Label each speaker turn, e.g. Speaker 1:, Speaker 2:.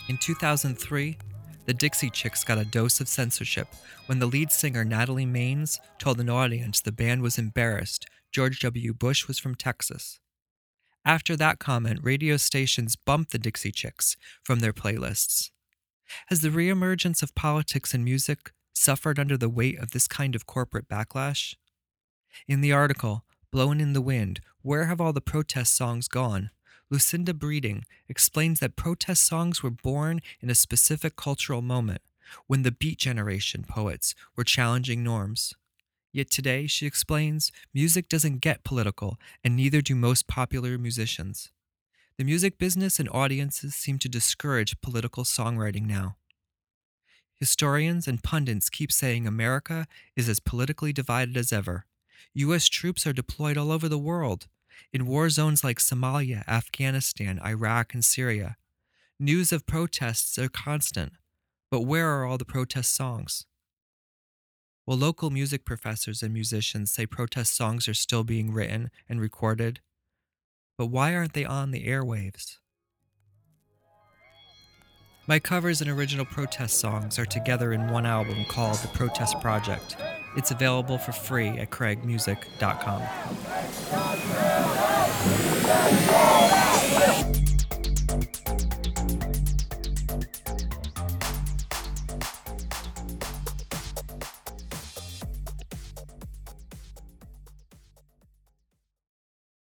Speaker 1: In 2003, the Dixie Chicks got a dose of censorship when the lead singer Natalie Maines told an audience the band was embarrassed George W. Bush was from Texas. After that comment, radio stations bumped the Dixie Chicks from their playlists. Has the reemergence of politics and music suffered under the weight of this kind of corporate backlash? In the article, Blowin' in the Wind, Where Have All the Protest Songs Gone? Lucinda Breeding explains that protest songs were born in a specific cultural moment, when the Beat Generation poets were challenging norms. Yet today, she explains, music doesn't get political, and neither do most popular musicians. The music business and audiences seem to discourage political songwriting now. Historians and pundits keep saying America is as politically divided as ever. U.S. troops are deployed all over the world, in war zones like Somalia, Afghanistan, Iraq, and Syria. News of protests are constant, but where are all the protest songs? Well, local music professors and musicians say protest songs are still being written and recorded, but why aren't they on the airwaves? My covers and original protest songs are together in one album called The Protest Project. It's available for free at craigmusic.com.